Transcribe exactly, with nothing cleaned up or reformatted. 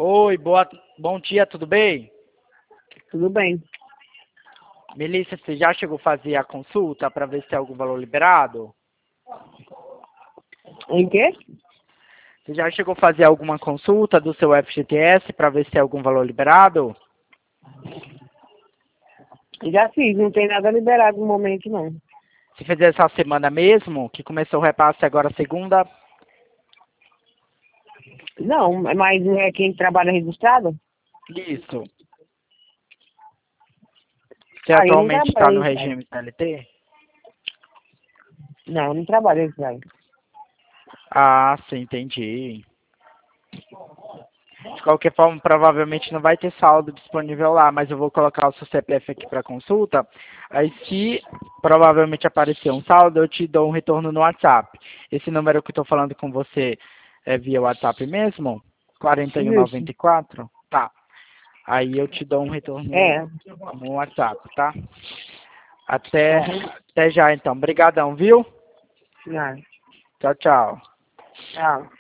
Oi, boa, bom dia, tudo bem? Tudo bem. Melissa, você já chegou a fazer a consulta para ver se tem algum valor liberado? Em quê? Você já chegou a fazer alguma consulta do seu F G T S para ver se tem algum valor liberado? Já fiz, não tem nada liberado no momento, não. Você fez essa semana mesmo, que começou o repasse agora segunda? Não, mas é quem trabalha registrado? Isso. Você Ah, eu não atualmente está no trabalho registrado. regime C L T? Não, eu não trabalho registrado. Ah, sim, entendi. De qualquer forma, provavelmente não vai ter saldo disponível lá, mas eu vou colocar o seu C P F aqui para consulta. Aí, se provavelmente aparecer um saldo, eu te dou um retorno no WhatsApp. Esse número que eu estou falando com você é via WhatsApp mesmo? quarenta e um Isso. noventa e quatro? Tá. Aí eu te dou um retorno É. no WhatsApp, tá? Até, Uhum. até já, então. Obrigadão, viu? Não. Tchau, tchau. Tchau.